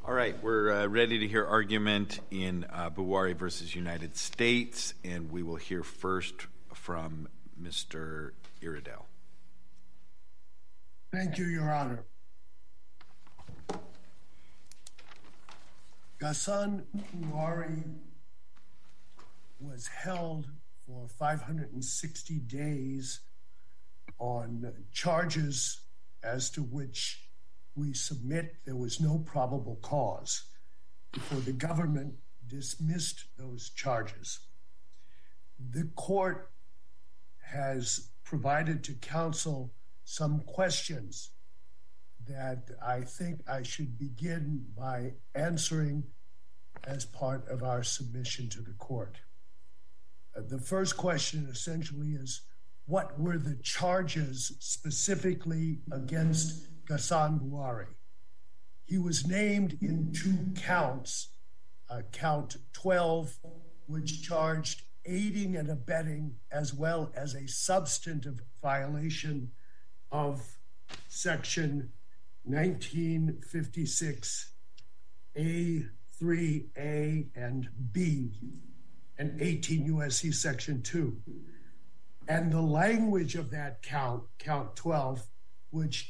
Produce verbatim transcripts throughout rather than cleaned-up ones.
All right, we're uh, ready to hear argument in uh, Bouari versus United States, and we will hear first from Mister Iredell. Thank you, Your Honor. Ghassan Bouari was held for five hundred sixty days on charges as to which we submit there was no probable cause before the government dismissed those charges. The court has provided to counsel some questions that I think I should begin by answering as part of our submission to the court. Uh, the first question essentially is, what were the charges specifically against Ghassan Bouari? He was named in two counts, uh, count twelve, which charged aiding and abetting as well as a substantive violation of section nineteen fifty-six A three A and B and eighteen U S C section two. And the language of that count, count twelve, which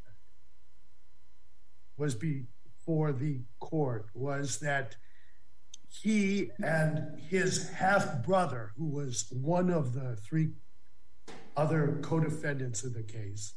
was before the court, was that he and his half-brother, who was one of the three other co-defendants of the case,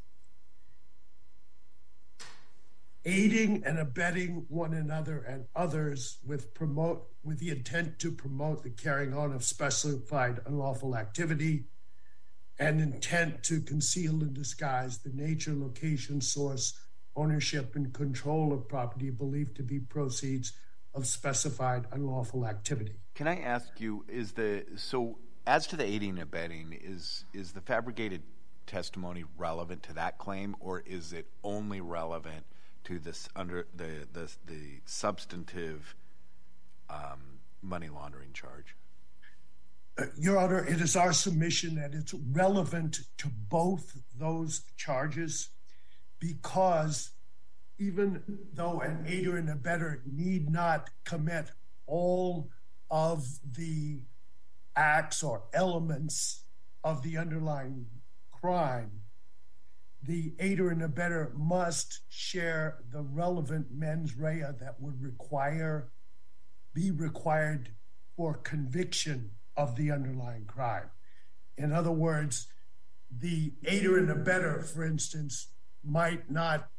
aiding and abetting one another and others with promote with the intent to promote the carrying on of specified unlawful activity and intent to conceal and disguise the nature, location, source, ownership, and control of property believed to be proceeds of specified unlawful activity. Can I ask you, is the so as to the aiding and abetting, is is the fabricated testimony relevant to that claim, or is it only relevant to this under the the, the substantive um, money laundering charge? Uh, Your Honor, it is our submission that it's relevant to both those charges, because even though an aider and abetter need not commit all of the acts or elements of the underlying crime, the aider and abetter must share the relevant mens rea that would require, be required for conviction of the underlying crime. In other words, the aider and abetter, for instance, might not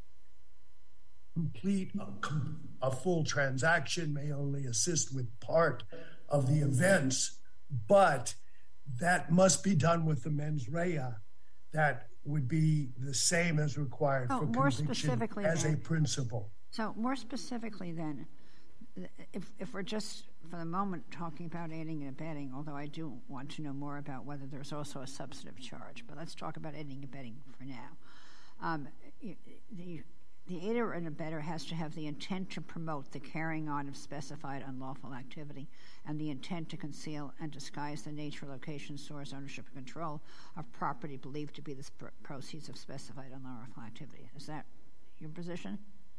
complete a, a full transaction, may only assist with part of the events, but that must be done with the mens rea that would be the same as required oh, for more conviction specifically as then, a principle. So more specifically then, if, if we're just for the moment talking about aiding and abetting, although I do want to know more about whether there's also a substantive charge, but let's talk about aiding and abetting for now. Um, the, the aider and abettor has to have the intent to promote the carrying on of specified unlawful activity and the intent to conceal and disguise the nature, location, source, ownership, and control of property believed to be the sp- proceeds of specified unlawful activity. Is that your position?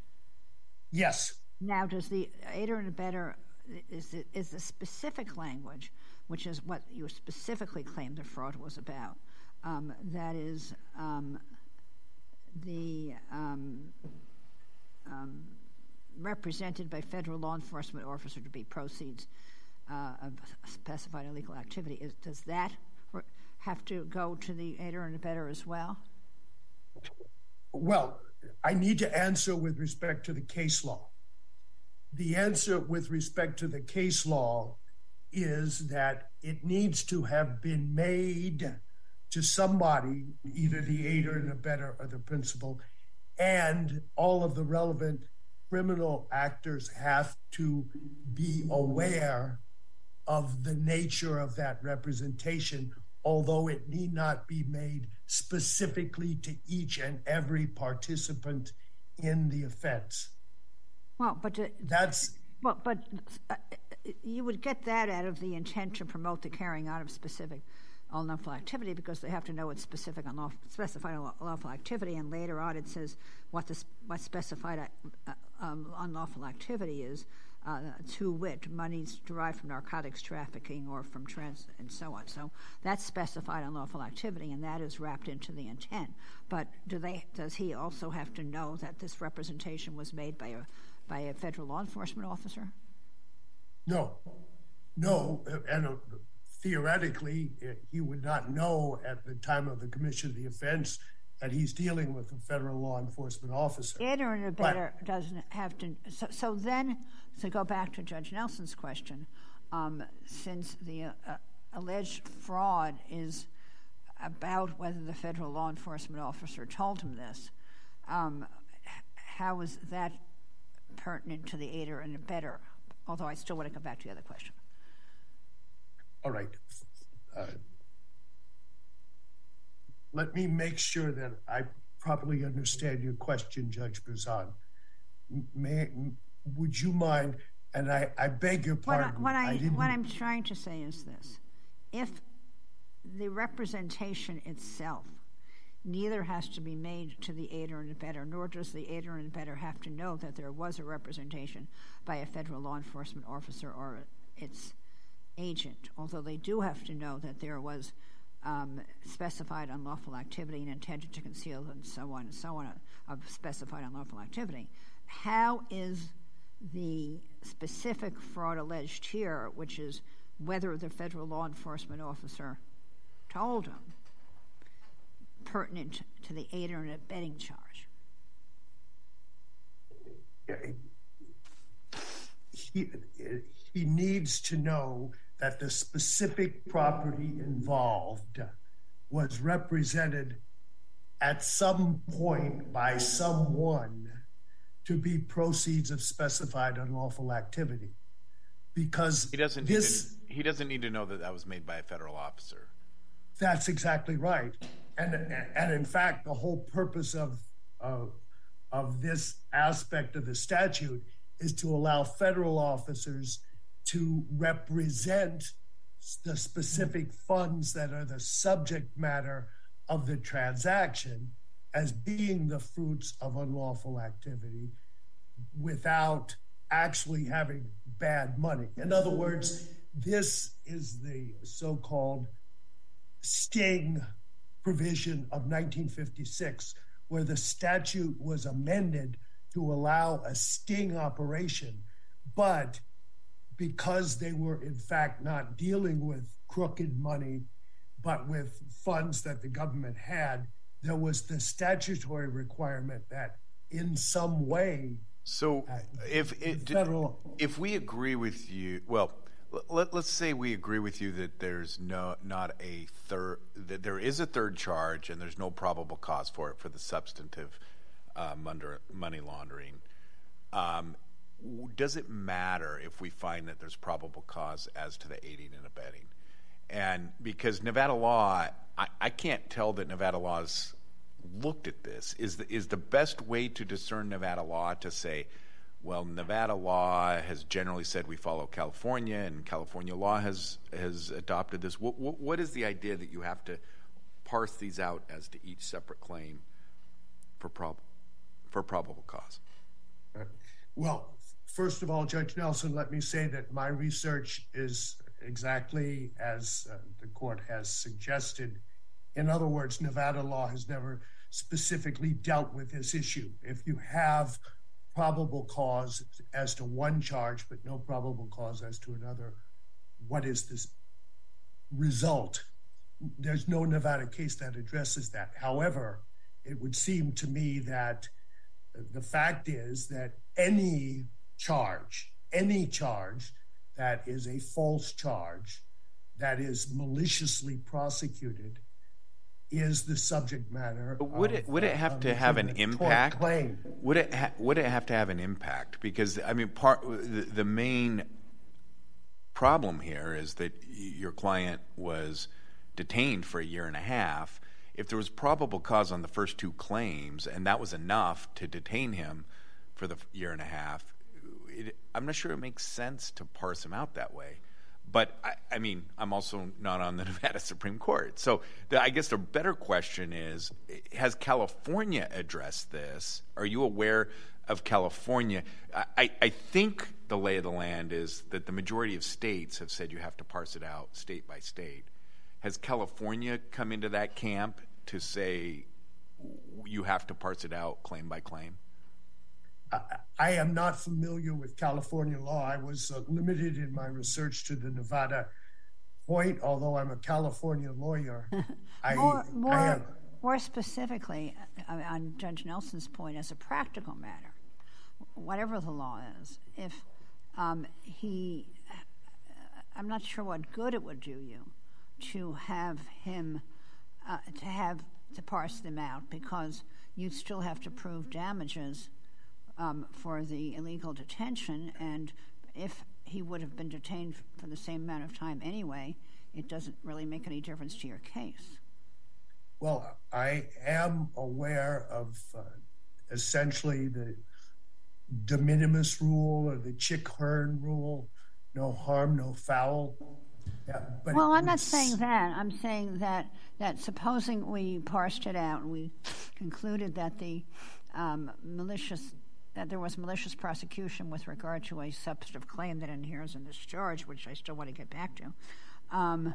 Yes. Now, does the aider and abettor, is the, is the specific language, which is what you specifically claim the fraud was about, um, that is um, the um, um, represented by federal law enforcement officer to be proceeds uh, of specified illegal activity, is, does that have to go to the aider and abettor as well? Well, I need to answer with respect to the case law. The answer with respect to the case law is that it needs to have been made to somebody, either the aider and abettor or the principal, and all of the relevant criminal actors have to be aware of the nature of that representation, although it need not be made specifically to each and every participant in the offense. Well, but to, that's well, but uh, you would get that out of the intent to promote the carrying out of specific unlawful activity, because they have to know it's specific unlawful, specified unlawful activity, and later on it says what the what specified uh, um, unlawful activity is, uh, to wit, monies derived from narcotics trafficking or from trans and so on. So that's specified unlawful activity, and that is wrapped into the intent. But do they? Does he also have to know that this representation was made by a by a federal law enforcement officer? No, no, and uh, theoretically, uh, he would not know at the time of the commission of the offense that he's dealing with a federal law enforcement officer. Aider and abetter doesn't have to. So, so then, to go back to Judge Nelson's question, um, since the uh, uh, alleged fraud is about whether the federal law enforcement officer told him this, um, how is that pertinent to the aider and abetter? Although I still want to come back to the other question. All right. Uh, let me make sure that I properly understand your question, Judge Berzon. May, would you mind, and I, I beg your pardon. What, I, what, I, I what I'm trying to say is this. If the representation itself neither has to be made to the aider and abetter, nor does the aider and abetter have to know that there was a representation by a federal law enforcement officer or its agent, although they do have to know that there was um, specified unlawful activity and intended to conceal and so on and so on of specified unlawful activity. How is the specific fraud alleged here, which is whether the federal law enforcement officer told him, pertinent to the aider and abetting charge? He, he needs to know that the specific property involved was represented at some point by someone to be proceeds of specified unlawful activity. Because he doesn't this, need to, he doesn't need to know that that was made by a federal officer. That's exactly right. And, and in fact, the whole purpose of, of, of this aspect of the statute is to allow federal officers to represent the specific funds that are the subject matter of the transaction as being the fruits of unlawful activity without actually having bad money. In other words, this is the so-called sting provision of nineteen fifty-six, where the statute was amended to allow a sting operation, but because they were in fact not dealing with crooked money, but with funds that the government had, there was the statutory requirement that in some way. So uh, if it, federal, if we agree with you, well, let, let's say we agree with you that there's no not a third, that there is a third charge and there's no probable cause for it for the substantive um, under money laundering. Um, does it matter if we find that there's probable cause as to the aiding and abetting? And because Nevada law, I, I can't tell that Nevada law's looked at this. Is the, is the best way to discern Nevada law to say, well, Nevada law has generally said we follow California, and California law has has adopted this. What, what, what is the idea that you have to parse these out as to each separate claim for prob for probable cause? Well, first of all, Judge Nelson, let me say that my research is exactly as uh, the court has suggested. In other words, Nevada law has never specifically dealt with this issue. If you have probable cause as to one charge, but no probable cause as to another, what is this result? There's no Nevada case that addresses that. However, it would seem to me that the fact is that any charge, any charge that is a false charge, that is maliciously prosecuted, is the subject matter. But would of, it would it have uh, to have an impact? Claim. Would it ha- would it have to have an impact? Because I mean, part the, the main problem here is that your client was detained for a year and a half. If there was probable cause on the first two claims, and that was enough to detain him for the year and a half, it, I'm not sure it makes sense to parse him out that way. But, I, I mean, I'm also not on the Nevada Supreme Court. So the, I guess the better question is, has California addressed this? Are you aware of California. I, I think the lay of the land is that the majority of states have said you have to parse it out state by state. Has California come into that camp to say you have to parse it out claim by claim? I, I am not familiar with California law. I was uh, limited in my research to the Nevada point, although I'm a California lawyer. I, more, more, I have, more specifically, uh, on Judge Nelson's point, as a practical matter, whatever the law is, if um, he, I'm not sure what good it would do you to have him, uh, to have to parse them out, because you'd still have to prove damages um, for the illegal detention, and if he would have been detained for the same amount of time anyway, it doesn't really make any difference to your case. Well, I am aware of uh, essentially the de minimis rule or the Chick-Hearn rule, no harm, no foul. Yeah, but well, I'm not saying that. I'm saying that, that supposing we parsed it out and we concluded that the um, malicious that there was malicious prosecution with regard to a substantive claim that inheres in this charge, which I still want to get back to. Um,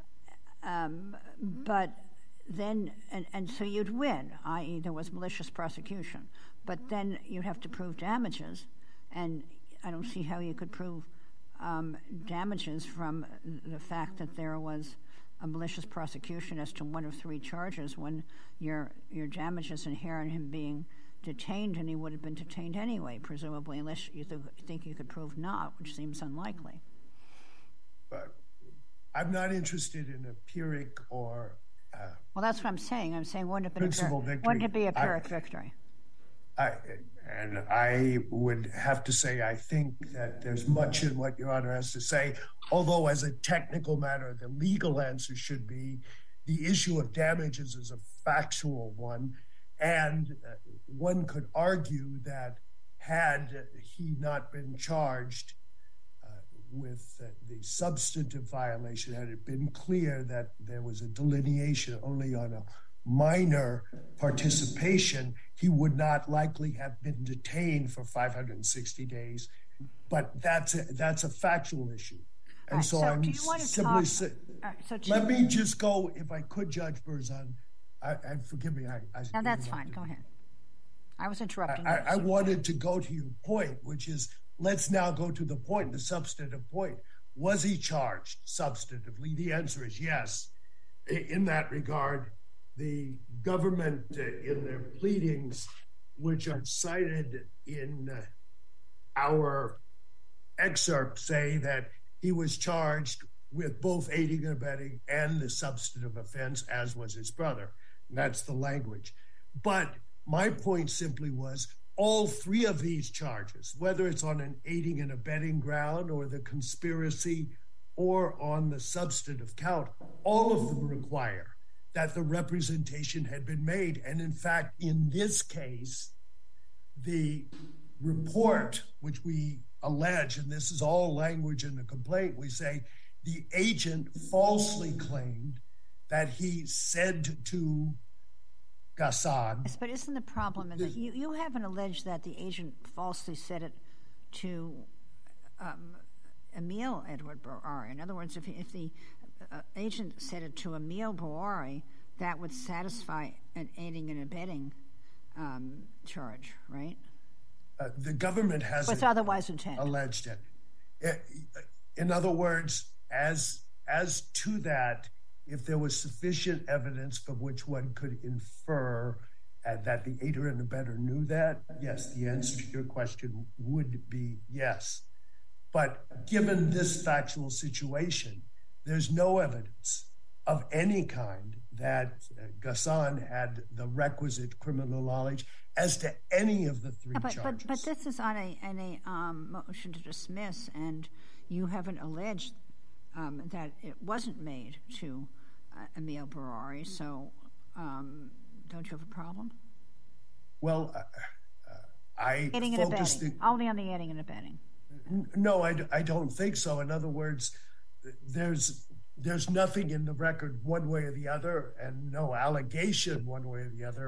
um, but then, and, and so you'd win, that is there was malicious prosecution. But then you'd have to prove damages, and I don't see how you could prove um, damages from the fact that there was a malicious prosecution as to one of three charges when your your damages inhere in him being detained, and he would have been detained anyway, presumably, unless you th- think you could prove not, which seems unlikely. But I'm not interested in a Pyrrhic or uh, well, that's what I'm saying. I'm saying wouldn't it, been principal a Pyrrhic, victory. wouldn't it be a Pyrrhic I, victory? I, and I would have to say I think that there's much in what Your Honor has to say, although as a technical matter, the legal answer should be the issue of damages is a factual one. And uh, one could argue that had he not been charged uh, with uh, the substantive violation, had it been clear that there was a delineation only on a minor participation, he would not likely have been detained for five hundred sixty days. But that's a, that's a factual issue. And right, so, so I'm do you want to simply talk, say, right, so let me just go, if I could, Judge Berzon, I, I forgive me. I, I no, that's fine. Go ahead. I was interrupting. I, you, I so wanted to go to your point, which is let's now go to the point, the substantive point. Was he charged substantively? The answer is yes. In that regard, the government, uh, in their pleadings, which are cited in uh, our excerpt, say that he was charged with both aiding and abetting and the substantive offense, as was his brother. That's the language. But my point simply was all three of these charges, whether it's on an aiding and abetting ground or the conspiracy or on the substantive count, all of them require that the representation had been made. And in fact, in this case, the report, which we allege, and this is all language in the complaint, we say the agent falsely claimed that he said to Ghassan. Yes, but isn't the problem that you, you haven't alleged that the agent falsely said it to um, Emil Edward Bouari? In other words, if, if the uh, agent said it to Emil Bouari, that would satisfy an aiding and abetting um, charge, right? Uh, the government hasn't otherwise intended. alleged it. In other words, as as to that, if there was sufficient evidence from which one could infer uh, that the aider and abetter knew that, yes, the answer to your question would be yes. But given this factual situation, there's no evidence of any kind that uh, Ghassan had the requisite criminal knowledge as to any of the three yeah, but, charges. But, but this is on a, on a um, motion to dismiss, and you haven't alleged um, that it wasn't made to uh, Emil Bouari, so um, don't you have a problem? Well, uh, uh, I aiding and focused abetting. the, Only on the aiding and abetting. No, I, I don't think so. In other words, there's there's nothing in the record one way or the other, and no allegation one way or the other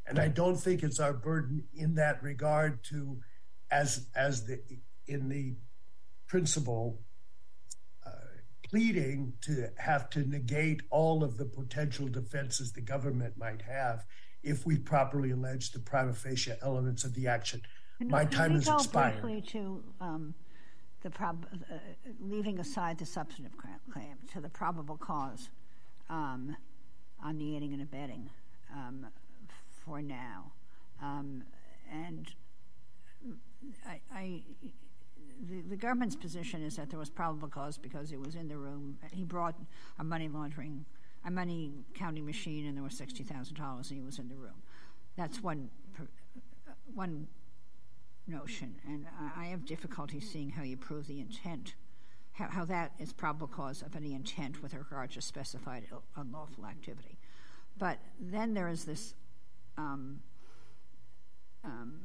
And I don't think it's our burden in that regard to, as as the in the principle uh, pleading, to have to negate all of the potential defenses the government might have if we properly allege the prima facie elements of the action. Can My we, time has expired. Can we go briefly to um, the prob- uh, leaving aside the substantive claim to the probable cause um, on the aiding and abetting um, for now, um, and I. I The, the government's position is that there was probable cause because it was in the room. He brought a money laundering, a money counting machine, and there was sixty thousand dollars, and he was in the room. That's one one notion, and I have difficulty seeing how you prove the intent, how, how that is probable cause of any intent with regard to specified unlawful activity. But then there is this um, um,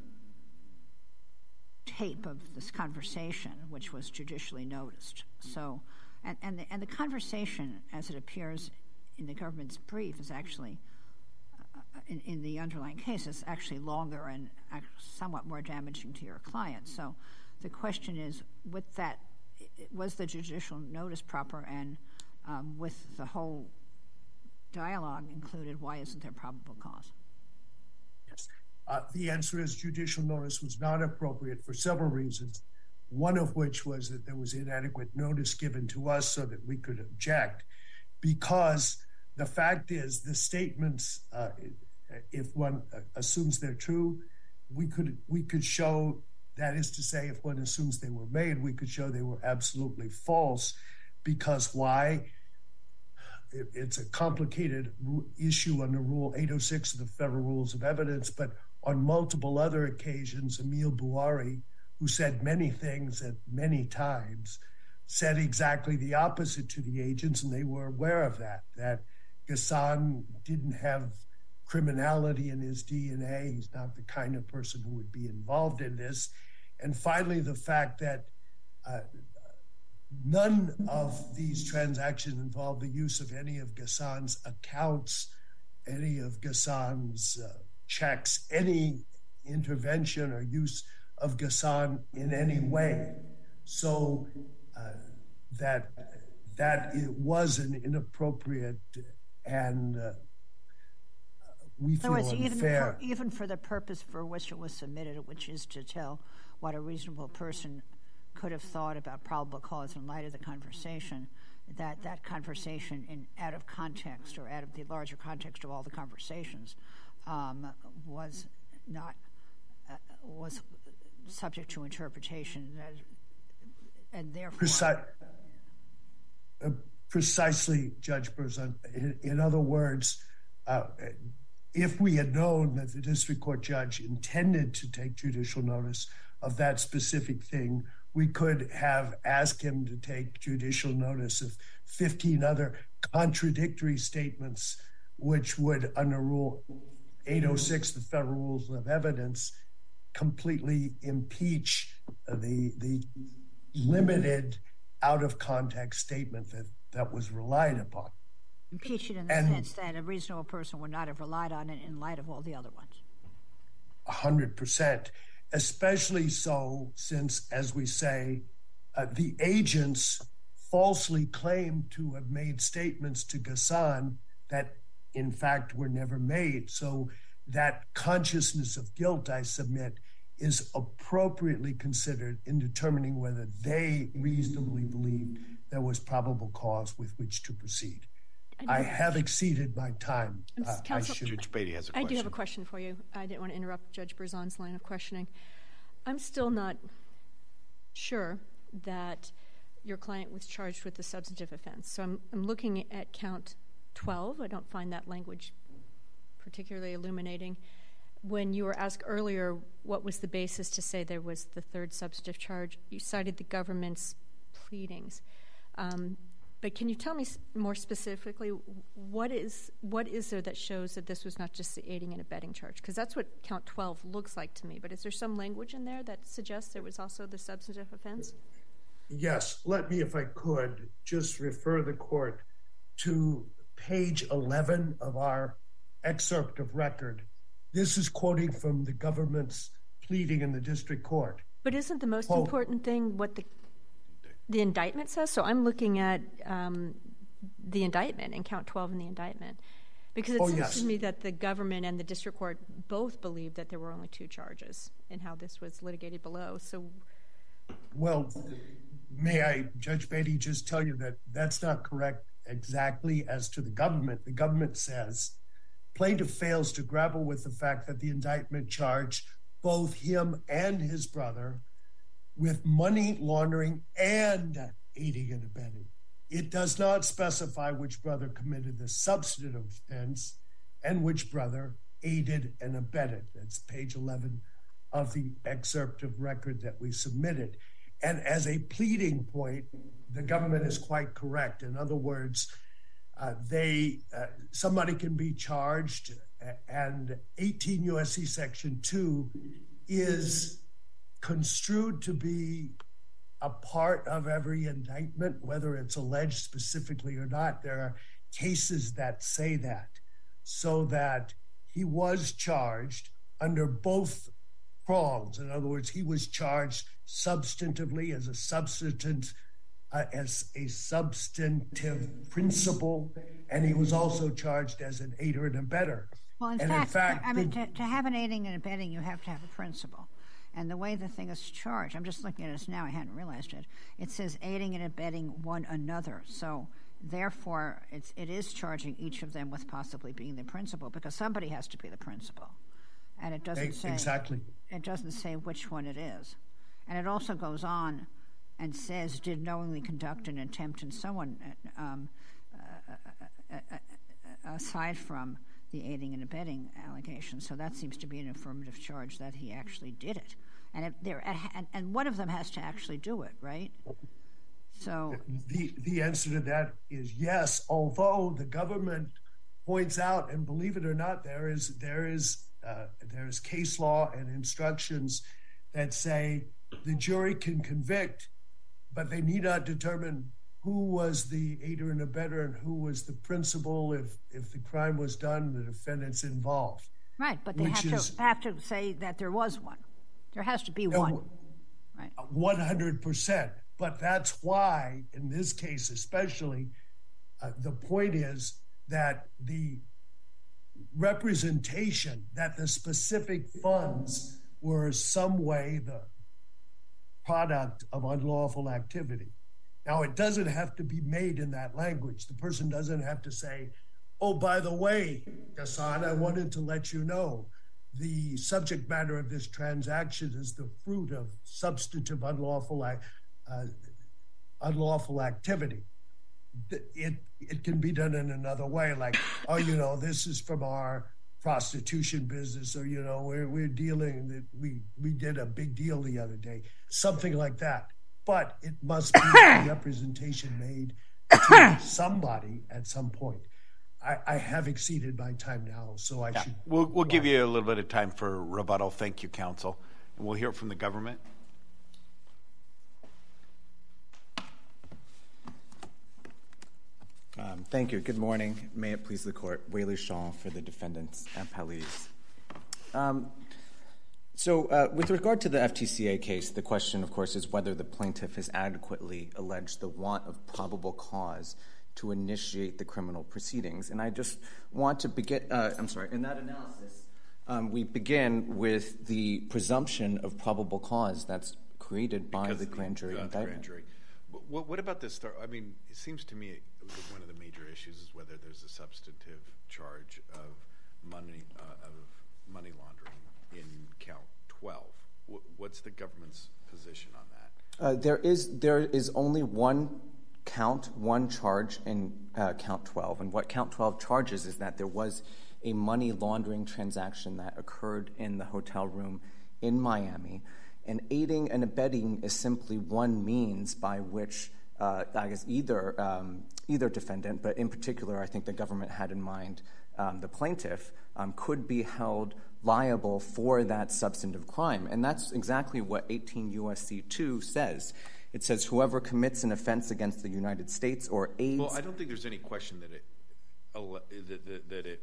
tape of this conversation, which was judicially noticed. So, and and the, and the conversation, as it appears in the government's brief, is actually uh, in, in the underlying case is actually longer and somewhat more damaging to your client. So, the question is, with that, was the judicial notice proper, and um, with the whole dialogue included, why isn't there probable cause? Yes. Uh, the answer is judicial notice was not appropriate for several reasons, one of which was that there was inadequate notice given to us so that we could object, because the fact is the statements, uh, if one assumes they're true, we could we could show, that is to say, if one assumes they were made, we could show they were absolutely false. Because why? It, it's a complicated issue under Rule eight oh six of the Federal Rules of Evidence, but on multiple other occasions, Emil Buari, who said many things at many times, said exactly the opposite to the agents, and they were aware of that, that Ghassan didn't have criminality in his D N A. He's not the kind of person who would be involved in this. And finally, the fact that uh, none of these transactions involved the use of any of Ghassan's accounts, any of Ghassan's uh, checks, any intervention or use of Ghassan in any way. So uh, that that it was an inappropriate and uh, we feel unfair. Even for, even for the purpose for which it was submitted, which is to tell what a reasonable person could have thought about probable cause in light of the conversation, that that conversation in out of context or out of the larger context of all the conversations um, was not uh, was subject to interpretation, that, and therefore Preci- uh, precisely, Judge Berzon. In, in other words, uh, if we had known that the district court judge intended to take judicial notice of that specific thing, we could have asked him to take judicial notice of fifteen other contradictory statements, which would, under Rule eight oh six, the Federal Rules of Evidence, completely impeach the the limited, out-of-context statement that, that was relied upon. Impeach it in the and sense that a reasonable person would not have relied on it in light of all the other ones. A hundred percent. Especially so since, as we say, uh, the agents falsely claimed to have made statements to Ghassan that, in fact, were never made. So that consciousness of guilt, I submit, is appropriately considered in determining whether they reasonably believed there was probable cause with which to proceed. I have exceeded my time. Uh, I should. Judge Beatty has a question. I do have a question for you. I didn't want to interrupt Judge Berzon's line of questioning. I'm still not sure that your client was charged with a substantive offense. So I'm, I'm looking at count twelve. I don't find that language particularly illuminating. When you were asked earlier what was the basis to say there was the third substantive charge, you cited the government's pleadings. Um, But can you tell me more specifically what is what is there that shows that this was not just the aiding and abetting charge? Because that's what count twelve looks like to me. But is there some language in there that suggests there was also the substantive offense? Yes. Let me, if I could, just refer the court to page eleven of our excerpt of record, This is quoting from the government's pleading in the district court. But isn't the most Quote, important thing what the the indictment says? So I'm looking at um, the indictment and count twelve in the indictment. Because it oh, seems yes. to me that the government and the district court both believed that there were only two charges in how this was litigated below. So, well, may I, Judge Beatty, just tell you that that's not correct exactly as to the government. The government says plaintiff fails to grapple with the fact that the indictment charged both him and his brother with money laundering and aiding and abetting. It does not specify which brother committed the substantive offense and which brother aided and abetted. That's page eleven of the excerpt of record that we submitted. And as a pleading point, the government is quite correct. In other words, uh, they uh, somebody can be charged, and eighteen U S C Section two is construed to be a part of every indictment, whether it's alleged specifically or not. There are cases that say that, so that he was charged under both prongs. In other words, he was charged substantively as a substantive, uh, as a substantive principle, and he was also charged as an aider and abetter. Well, in and fact, in fact I mean, the, to, to have an aiding and abetting, you have to have a principle. And the way the thing is charged, I'm just looking at this now, I hadn't realized it. It says aiding and abetting one another. So therefore, it's, it is charging each of them with possibly being the principal, because somebody has to be the principal. And it doesn't say exactly. It doesn't say which one it is. And it also goes on and says, did knowingly conduct an attempt and so on, um, uh, uh, uh, uh, aside from the aiding and abetting allegation. So that seems to be an affirmative charge that he actually did it. And if there, and, and one of them has to actually do it, right? So the the answer to that is yes, although the government points out, and believe it or not, there is there is uh, there is case law and instructions that say the jury can convict, but they need not determine who was the aider and abetter and who was the principal if if the crime was done and the defendant's involved. Right, but they have is, to have to say that there was one. There has to be no, one. Right. one hundred percent. But that's why, in this case especially, uh, the point is that the representation that the specific funds were some way the product of unlawful activity. Now, it doesn't have to be made in that language. The person doesn't have to say, oh, by the way, Ghassan, I wanted to let you know the subject matter of this transaction is the fruit of substantive unlawful uh, unlawful activity. It it can be done in another way, like, oh, you know, this is from our prostitution business, or, you know, we're we're dealing that we we did a big deal the other day, something like that. But it must be a representation made to somebody at some point. I, I have exceeded my time now, so I yeah. should. We'll we'll give you a little bit of time for rebuttal. Thank you, counsel. And we'll hear from the government. Um, thank you. Good morning. May it please the court. Whaley Shaw for the defendants appellees. Um, so uh, with regard to the F T C A case, the question, of course, is whether the plaintiff has adequately alleged the want of probable cause to initiate the criminal proceedings. And I just want to begin, uh, I'm sorry, in that analysis, um, we begin with the presumption of probable cause that's created by because the grand jury uh, indictment. Grand jury. What, what about this? I mean, it seems to me one of the major issues is whether there's a substantive charge of money uh, of money laundering in count twelve. What's the government's position on that? Uh, there is there is only one count, one charge in uh, count twelve, and what count twelve charges is that there was a money laundering transaction that occurred in the hotel room in Miami, and aiding and abetting is simply one means by which uh, I guess either um, either defendant, but in particular I think the government had in mind um, the plaintiff, um, could be held liable for that substantive crime. And that's exactly what eighteen U S C two says. It says whoever commits an offense against the United States or aids... Well, I don't think there's any question that it that, that, that it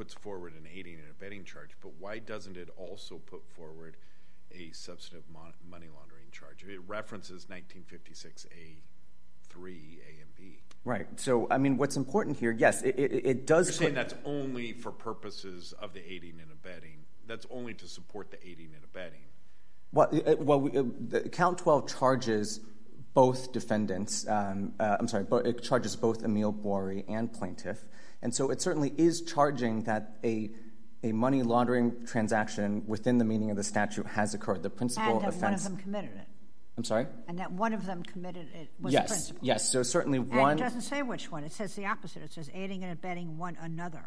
puts forward an aiding and abetting charge, but why doesn't it also put forward a substantive mon- money laundering charge? It references nineteen fifty-six A three, A and B. Right. So, I mean, what's important here, yes, it, it, it does... You're saying that's only for purposes of the aiding and abetting. That's only to support the aiding and abetting. Well, it, well we, uh, the count twelve charges both defendants. Um, uh, I'm sorry, but it charges both Emile Bory and plaintiff. And so it certainly is charging that a a money laundering transaction within the meaning of the statute has occurred. The principal and that offense... one of them committed it. I'm sorry? And that one of them committed it was yes, the principal. Yes, so certainly one... And it doesn't say which one. It says the opposite. It says aiding and abetting one another.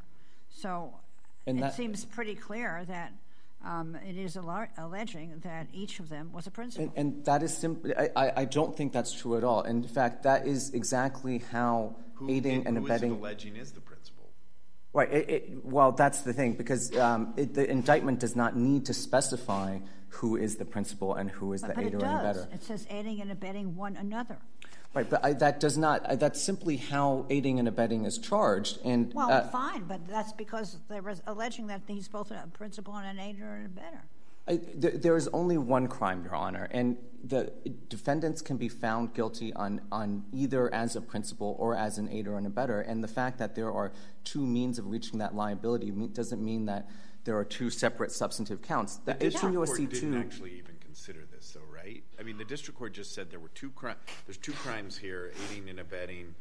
So and it that, seems pretty clear that um, it is al- alleging that each of them was a principal. And, and that is simply... I, I don't think that's true at all. In fact, that is exactly how who, aiding and, and abetting... Who is it alleging is the principal? Right. It, it, well, that's the thing, because um, it, the indictment does not need to specify who is the principal and who is but, the but aider it and does. abetter. It says aiding and abetting one another. Right, but I, that does not. I, that's simply how aiding and abetting is charged. And well, uh, fine, but that's because they're alleging that he's both a principal and an aider and abetter. I, th- there is only one crime, Your Honor, and the defendants can be found guilty on, on either as a principal or as an aider and abetter. And the fact that there are two means of reaching that liability doesn't mean that there are two separate substantive counts. The district court didn't actually even consider this, though, right? I mean, the district court just said there were two crimes. There's two crimes here: aiding and abetting,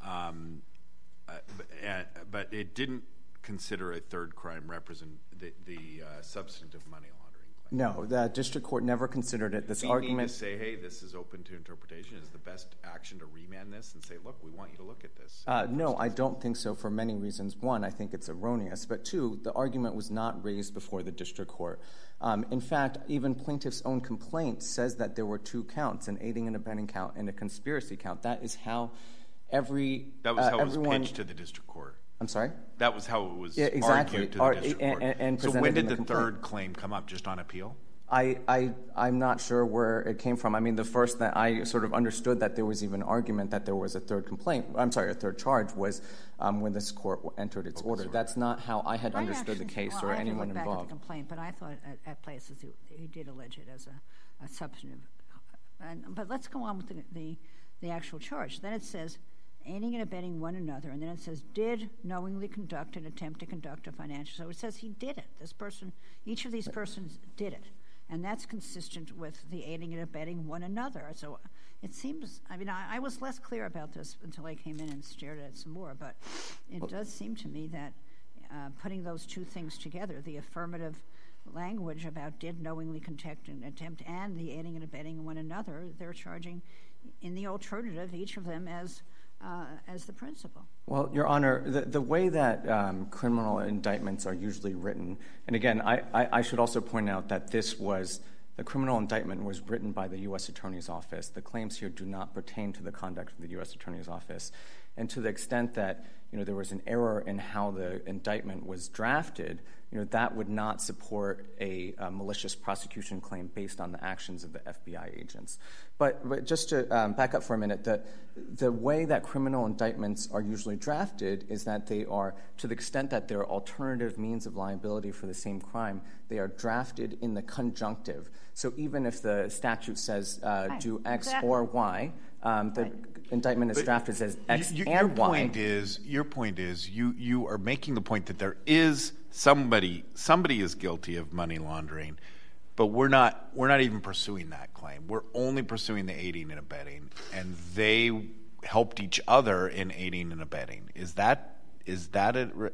um, uh, but, uh, but it didn't consider a third crime represent the, the uh, substantive money laundering. No, the district court never considered it. This we argument need to say, hey, this is open to interpretation. Is the best action to remand this and say, look, we want you to look at this? Uh, no, I don't think so for many reasons. One, I think it's erroneous. But two, the argument was not raised before the district court. Um, in fact, even plaintiff's own complaint says that there were two counts, an aiding and abetting count and a conspiracy count. That is how every That was uh, how everyone, it was pitched to the district court. I'm sorry? That was how it was yeah, exactly. argued to the Ar- district and, court. And, and so when did the, the third claim come up? Just on appeal? I, I, I'm not sure where it came from. I mean, the first that I sort of understood that there was even argument that there was a third complaint, I'm sorry, a third charge was um, when this court entered its order. That's not how I had I understood actually, the case well, or I anyone look back involved. At the complaint, but I thought at, at places he, he did allege it as a, a substantive. And, but let's go on with the, the, the actual charge. Then it says aiding and abetting one another, and then it says did knowingly conduct and attempt to conduct a financial. So it says he did it. This person, each of these persons did it. And that's consistent with the aiding and abetting one another. So it seems, I mean, I, I was less clear about this until I came in and stared at it some more, but it well, does seem to me that uh, putting those two things together, the affirmative language about did knowingly conduct and attempt and the aiding and abetting one another, they're charging in the alternative each of them as uh, as the principal. Well, Your Honor, the, the way that um, criminal indictments are usually written, and again, I, I, I should also point out that this was, the criminal indictment was written by the U S Attorney's Office. The claims here do not pertain to the conduct of the U S Attorney's Office. And to the extent that, you know, there was an error in how the indictment was drafted, you know, that would not support a, a malicious prosecution claim based on the actions of the F B I agents. But, but just to um, back up for a minute, the, the way that criminal indictments are usually drafted is that they are, to the extent that there are alternative means of liability for the same crime, they are drafted in the conjunctive. So even if the statute says uh, right. do X exactly. or Y, um, the right. indictment is but drafted as X you, and your Y. Point is, your point is you, you are making the point that there is somebody somebody is guilty of money laundering, but we're not we're not even pursuing that claim. We're only pursuing the aiding and abetting, and they helped each other in aiding and abetting. Is that is that a, uh,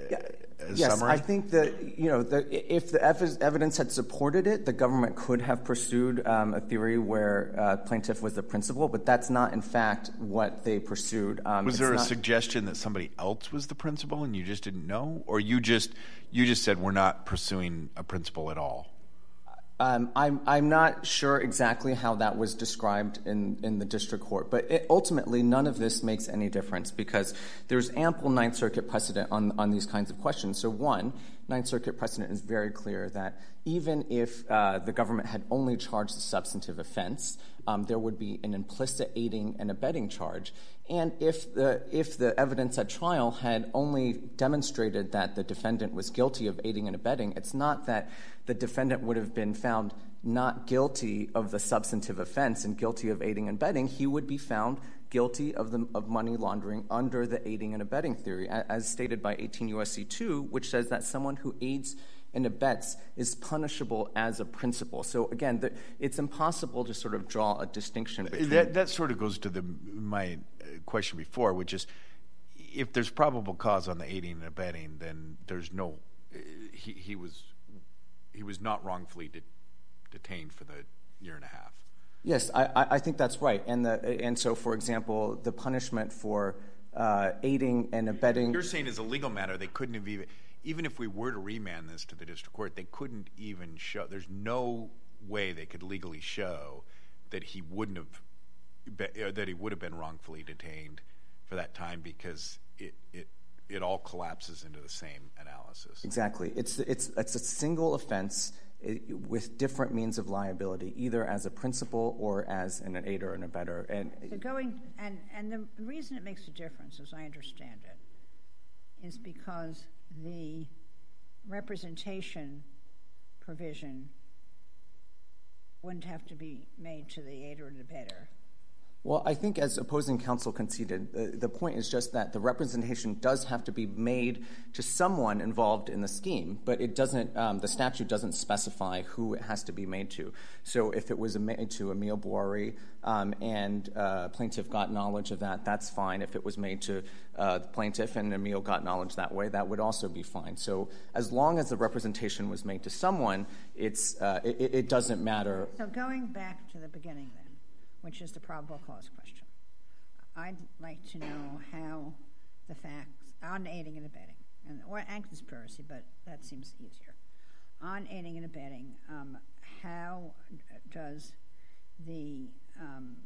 a yes, summary? I think that, you know, the, if the ev- evidence had supported it, the government could have pursued um, a theory where uh, plaintiff was the principal, but that's not, in fact, what they pursued. Um, was there a not... suggestion that somebody else was the principal and you just didn't know, or you just you just said we're not pursuing a principal at all? Um, I'm I'm not sure exactly how that was described in, in the district court, but it, ultimately none of this makes any difference because there's ample Ninth Circuit precedent on, on these kinds of questions. So one, Ninth Circuit precedent is very clear that even if uh, the government had only charged the substantive offense, um, there would be an implicit aiding and abetting charge. And if the if the evidence at trial had only demonstrated that the defendant was guilty of aiding and abetting, it's not that the defendant would have been found not guilty of the substantive offense and guilty of aiding and abetting. He would be found guilty of the of money laundering under the aiding and abetting theory, as stated by eighteen U S C two, which says that someone who aids and abets is punishable as a principle. So again, the, it's impossible to sort of draw a distinction between that. That sort of goes to the my question before, which is, if there's probable cause on the aiding and abetting, then there's no he he was he was not wrongfully de- detained for the year and a half. Yes, I, I think that's right. And the and so, for example, the punishment for uh, aiding and abetting. You're saying as a legal matter, they couldn't have even, even if we were to remand this to the district court, they couldn't even show, there's no way they could legally show that he wouldn't have, be, that he would have been wrongfully detained for that time, because it, it, it all collapses into the same analysis. Exactly. It's, it's, it's a single offense with different means of liability, either as a principal or as an aider and abetter. And so going and and the reason it makes a difference, as I understand it, is because the representation provision wouldn't have to be made to the aider and abetter. Well, I think, as opposing counsel conceded, the, the point is just that the representation does have to be made to someone involved in the scheme, but it doesn't. Um, the statute doesn't specify who it has to be made to. So, if it was made to Emil Boari um, and uh, plaintiff got knowledge of that, that's fine. If it was made to uh, the plaintiff and Emil got knowledge that way, that would also be fine. So, as long as the representation was made to someone, it's uh, it, it doesn't matter. So, going back to the beginning, then, which is the probable cause question. I'd like to know how the facts on aiding and abetting, and or and conspiracy, but that seems easier. On aiding and abetting, um, how does the um,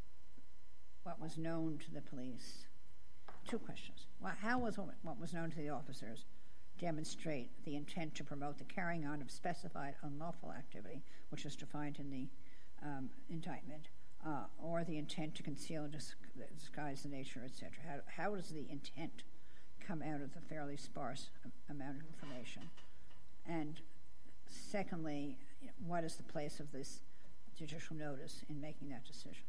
what was known to the police? Two questions. Well, how was what was known to the officers demonstrate the intent to promote the carrying on of specified unlawful activity, which is defined in the um, indictment? Uh, or the intent to conceal, dis- disguise the nature, et cetera. How, how does the intent come out of the fairly sparse amount of information? And secondly, what is the place of this judicial notice in making that decision?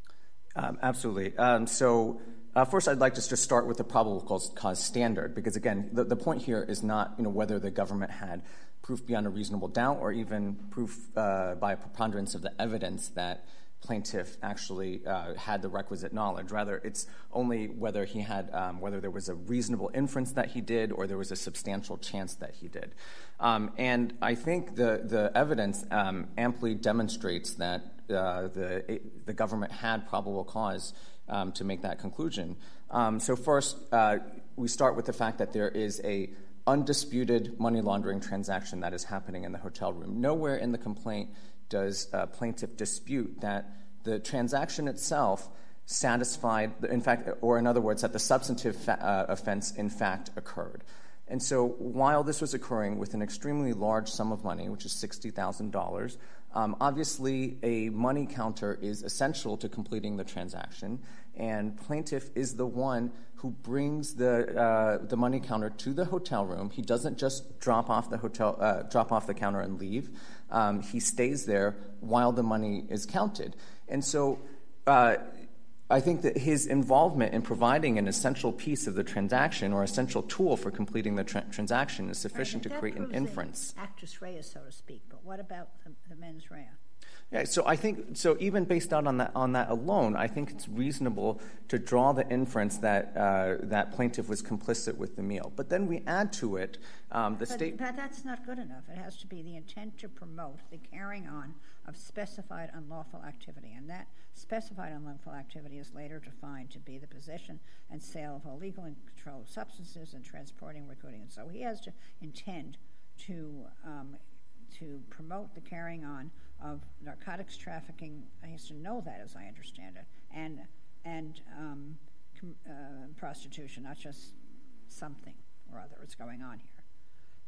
Um, absolutely. Um, so uh, first, I'd like to just start with the probable cause, cause standard, because again, the, the point here is not, you know, whether the government had proof beyond a reasonable doubt or even proof uh, by a preponderance of the evidence that plaintiff actually uh, had the requisite knowledge. Rather, it's only whether he had, um, whether there was a reasonable inference that he did or there was a substantial chance that he did. Um, and I think the the evidence um, amply demonstrates that uh, the the government had probable cause um, to make that conclusion. Um, so first, uh, we start with the fact that there is a undisputed money laundering transaction that is happening in the hotel room. Nowhere in the complaint does a plaintiff dispute that the transaction itself satisfied, in fact, or in other words, that the substantive fa- uh, offense in fact occurred. And so while this was occurring with an extremely large sum of money, which is sixty thousand dollars, um, obviously a money counter is essential to completing the transaction, and plaintiff is the one who brings the uh, the money counter to the hotel room. He doesn't just drop off the hotel, uh, drop off the counter and leave. Um, he stays there while the money is counted. And so uh, I think that his involvement in providing an essential piece of the transaction or essential tool for completing the tra- transaction is sufficient right, to create an inference. Actus reus, so to speak. But what about the, the mens rea? Yeah, so I think so. Even based out on that on that alone, I think it's reasonable to draw the inference that uh, that plaintiff was complicit with the meal. But then we add to it um, the but, state. But that's not good enough. It has to be the intent to promote the carrying on of specified unlawful activity, and that specified unlawful activity is later defined to be the possession and sale of illegal and controlled substances and transporting, recruiting, and so he has to intend to um, to promote the carrying on of narcotics trafficking. He has to know that, as I understand it, and and um, com- uh, prostitution, not just something or other is going on here.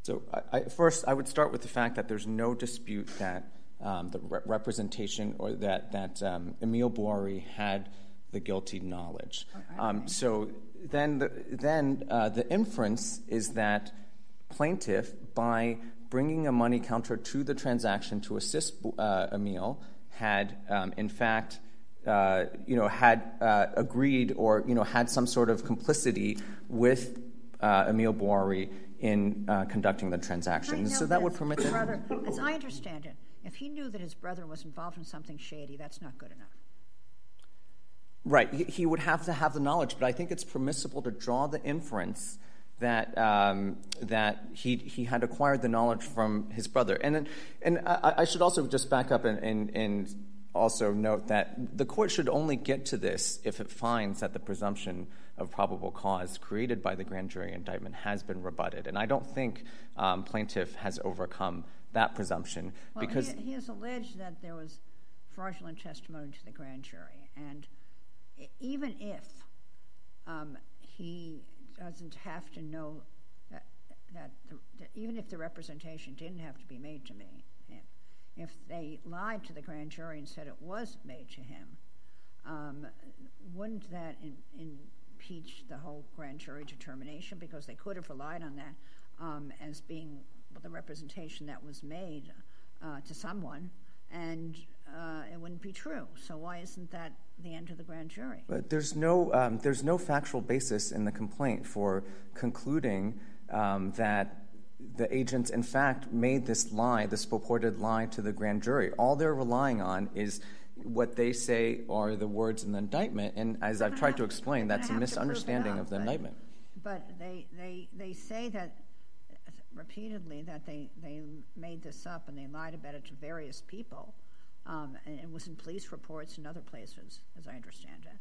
So I, I, first, I would start with the fact that there's no dispute that um, the re- representation or that, that um, Emile Bouari had the guilty knowledge. Um, so then the, then uh, the inference is that plaintiff, by bringing a money counter to the transaction to assist uh, Emile, had um, in fact uh, you know had uh, agreed or you know had some sort of complicity with uh, Emile Bouari in uh, conducting the transaction. So that would permit his brother, as I understand it, if he knew that his brother was involved in something shady, that's not good enough. Right. He, he would have to have the knowledge, but I think it's permissible to draw the inference that um, that he he had acquired the knowledge from his brother. And and I, I should also just back up and, and, and also note that the court should only get to this if it finds that the presumption of probable cause created by the grand jury indictment has been rebutted. And I don't think um, plaintiff has overcome that presumption. Well, because he, he has alleged that there was fraudulent testimony to the grand jury. And even if um, he doesn't have to know that, that, the, that even if the representation didn't have to be made to me, if they lied to the grand jury and said it was made to him, um, wouldn't that in, impeach the whole grand jury determination? Because they could have relied on that um, as being the representation that was made uh, to someone, and uh, it wouldn't be true. So why isn't that the end of the grand jury? But there's no um, there's no factual basis in the complaint for concluding um, that the agents, in fact, made this lie, this purported lie to the grand jury. All they're relying on is what they say are the words in the indictment, and as I've tried to explain, that's a misunderstanding of the indictment. But they, they, they say that repeatedly that they, they made this up and they lied about it to various people, um, and it was in police reports and other places, as I understand it.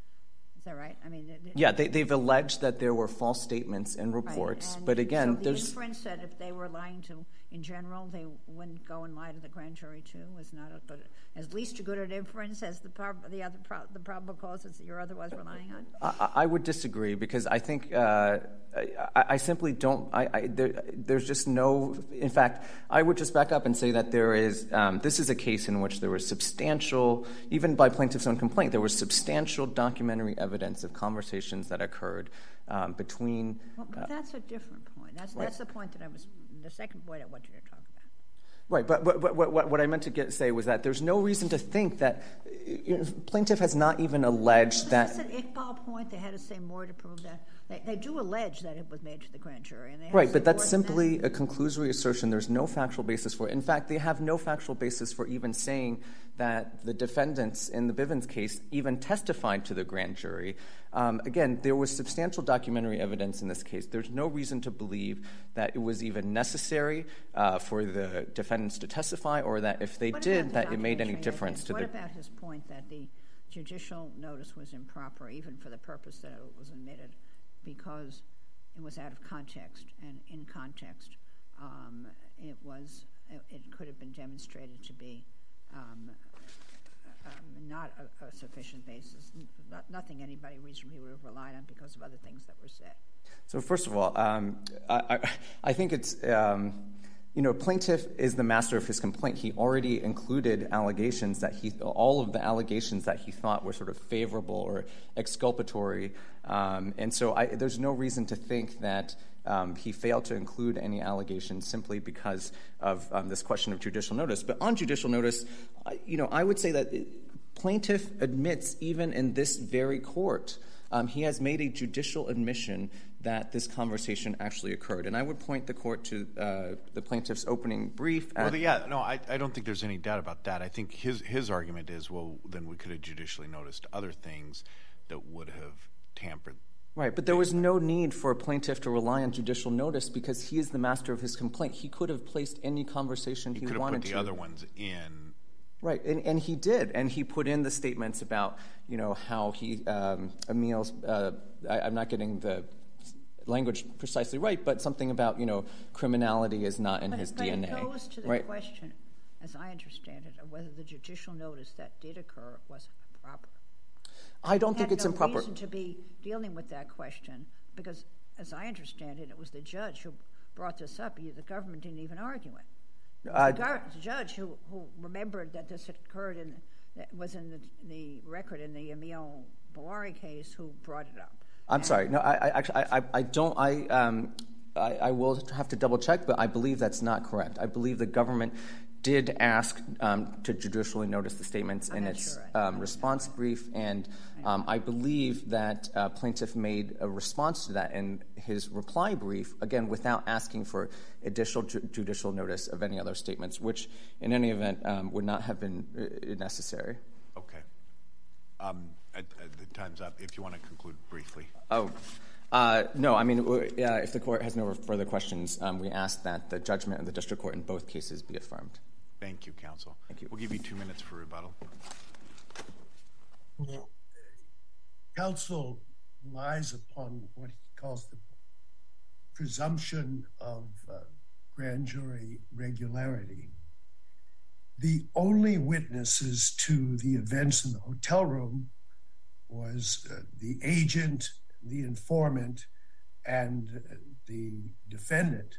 Is that right? I mean, it, it, yeah, they, they've alleged that there were false statements in reports, right. but again, so the there's inference that if they were lying to, in general, they wouldn't go and lie to the grand jury too. Is not a good, as least a good an inference as the prob- the other pro- the probable causes that you're otherwise relying on. I, I would disagree because I think uh, I, I simply don't. I, I there, there's just no. In fact, I would just back up and say that there is. Um, this is a case in which there was substantial, even by plaintiff's own complaint, there was substantial documentary evidence of conversations that occurred um, between. Well, but uh, that's a different point. That's right. that's the point that I was. The second point I want you to talk about. Right, but, but, but what, what I meant to get, say was that there's no reason to think that you know, plaintiff has not even alleged that. That's an Iqbal point. They had to say more to prove that. They, they do allege that it was made to the grand jury. And they right, but that's simply that. a conclusory assertion. There's no factual basis for it. In fact, they have no factual basis for even saying that the defendants in the Bivens case even testified to the grand jury. Um, again, there was substantial documentary evidence in this case. There's no reason to believe that it was even necessary uh, for the defendants to testify, or that if they what did, the that it made any difference evidence? to what the. What about his point that the judicial notice was improper, even for the purpose that it was admitted, because it was out of context, and in context, um, it was it, it could have been demonstrated to be um, um, not a, a sufficient basis, not, nothing anybody reasonably would have relied on because of other things that were said. So first of all, um, I, I, I think it's. Um, You know, plaintiff is the master of his complaint. He already included allegations that he, all of the allegations that he thought were sort of favorable or exculpatory. Um, and so I, there's no reason to think that um, he failed to include any allegations simply because of um, this question of judicial notice. But on judicial notice, I, you know, I would say that plaintiff admits even in this very court, um, he has made a judicial admission that this conversation actually occurred. And I would point the court to uh, the plaintiff's opening brief. Well, yeah, no, I, I don't think there's any doubt about that. I think his his argument is, well, then we could have judicially noticed other things that would have tampered. Right, but there was no need for a plaintiff to rely on judicial notice because he is the master of his complaint. He could have placed any conversation he, he could have wanted put the to. other ones in. Right, and, and he did, and he put in the statements about, you know, how he, um, Emile's, uh, I, I'm not getting the language precisely right, but something about, you know, criminality is not in but, his but D N A. It goes to the right? question, as I understand it, of whether the judicial notice that did occur was proper. I don't think had it's no improper. Reason to be dealing with that question because, as I understand it, it was the judge who brought this up, you, the government didn't even argue it. Uh, the, gar- the judge who, who remembered that this had occurred in that was in the, the record in the Emil Bellari case who brought it up. I'm and sorry. No, I, I actually, I, I don't. I, um, I, I will have to double check, but I believe that's not correct. I believe the government did ask um, to judicially notice the statements I'm in not its sure I- um, response brief, and um, I believe that uh, plaintiff made a response to that in his reply brief, again, without asking for additional ju- judicial notice of any other statements, which, in any event, um, would not have been uh, necessary. Okay. Um, at, at the time's up. If you want to conclude briefly. Oh. Uh, no, I mean, uh, if the court has no further questions, um, we ask that the judgment of the district court in both cases be affirmed. Thank you, counsel. Thank you. We'll give you two minutes for rebuttal. Well, counsel relies upon what he calls the presumption of uh, grand jury regularity. The only witnesses to the events in the hotel room was uh, the agent, the informant, and the defendant.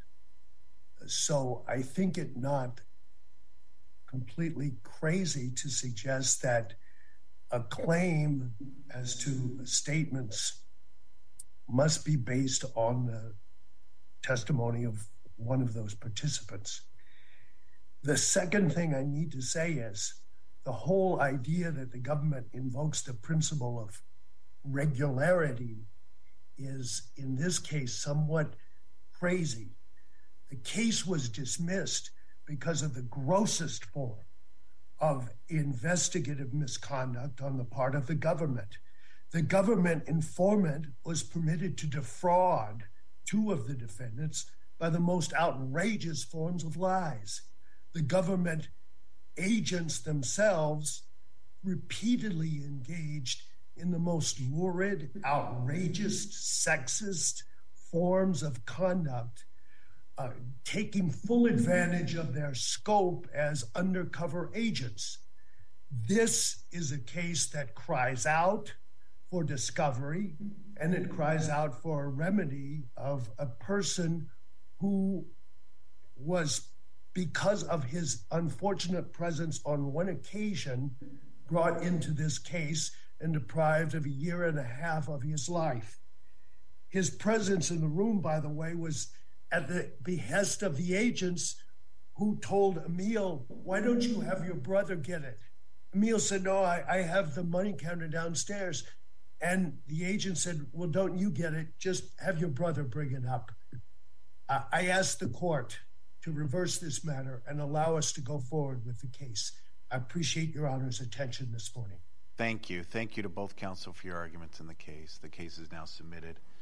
So I think it not completely crazy to suggest that a claim as to statements must be based on the testimony of one of those participants. The second thing I need to say is the whole idea that the government invokes the principle of regularity is, in this case, somewhat crazy. The case was dismissed because of the grossest form of investigative misconduct on the part of the government. The government informant was permitted to defraud two of the defendants by the most outrageous forms of lies. The government agents themselves repeatedly engaged in the most lurid, outrageous, sexist forms of conduct, uh, taking full advantage of their scope as undercover agents. This is a case that cries out for discovery, and it cries out for a remedy of a person who was, because of his unfortunate presence on one occasion, brought into this case and deprived of a year and a half of his life. His presence in the room, by the way, was at the behest of the agents who told Emil, why don't you have your brother get it? Emil said, no, I, I have the money counter downstairs. And the agent said, well, don't you get it? Just have your brother bring it up. Uh, I asked the court to reverse this matter and allow us to go forward with the case. I appreciate Your Honor's attention this morning. Thank you. Thank you to both counsel for your arguments in the case. The case is now submitted.